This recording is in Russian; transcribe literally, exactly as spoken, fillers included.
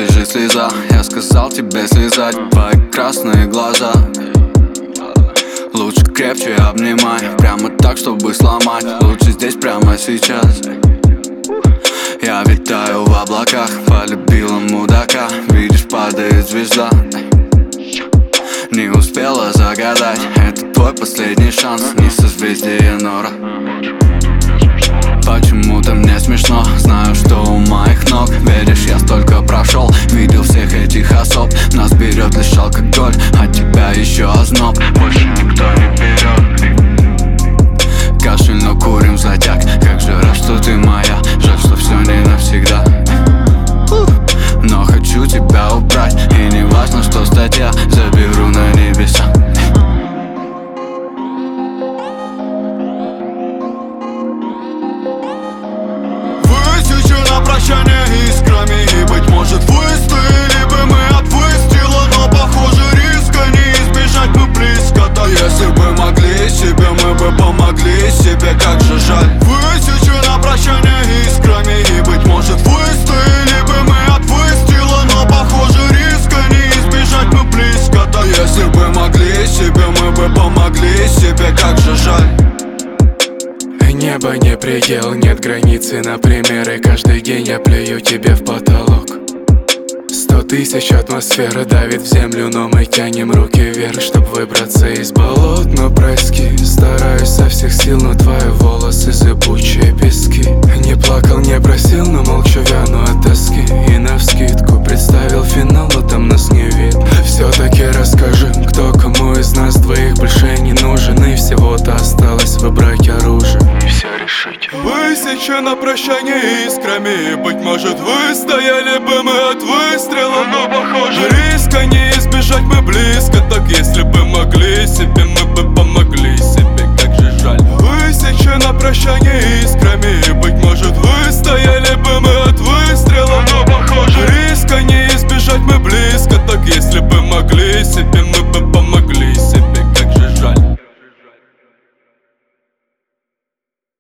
бежит слеза. Я сказал тебе слезать твои красные глаза. Лучше крепче обнимай, прямо так, чтобы сломать. Лучше здесь, прямо сейчас. Я витаю в облаках, полюбила мудака. Видишь, падает звезда. Не успела загадать, это твой последний шанс. Не созвездие Нора. Почему-то мне смешно, знаю, что у моих ног. Веришь, я столько прошел, видел всех этих особ. Нас берет лишь алкоголь, а тебя еще озноб. Больше никто не берет. Кашель, курим затяг. Как же рад, что ты моя. Жаль, что все не навсегда. Но хочу тебя убрать. И не важно, что статья. Заберу на небеса. Высечу на прощание искрами. И, быть может, выстояли бы мы от выстрела. Но, похоже, риска не избежать, мы близко. Да если бы могли себе, мы бы помогли себе. Как же жаль. Высечу на прощание искрами. И, быть может, выстояли бы мы от выстрела. Но, похоже, риска не избежать, мы близко. Да если бы могли себе, мы бы помогли себе. Как же жаль. Небо не предел, нет границы, например. И каждый день я плюю тебе в потолок. Сто тысяч атмосфер давит в землю, но мы тянем руки вверх, чтоб выбраться из болот. Но прости, стараюсь со всех сил, но твои волосы зыбучие пески. Не плакал, не просил, но молчу, вяну от тоски. И навскидку представил финал, но там нас не видно. Все-таки расскажи, кто кому из нас двоих больше не нужен. И всего-то осталось выбрать оружие и все решить. Высечу на прощание искрами. И, быть может, выстояли бы мы от выстрела. Но, похоже, риска не избежать, мы близко. Так если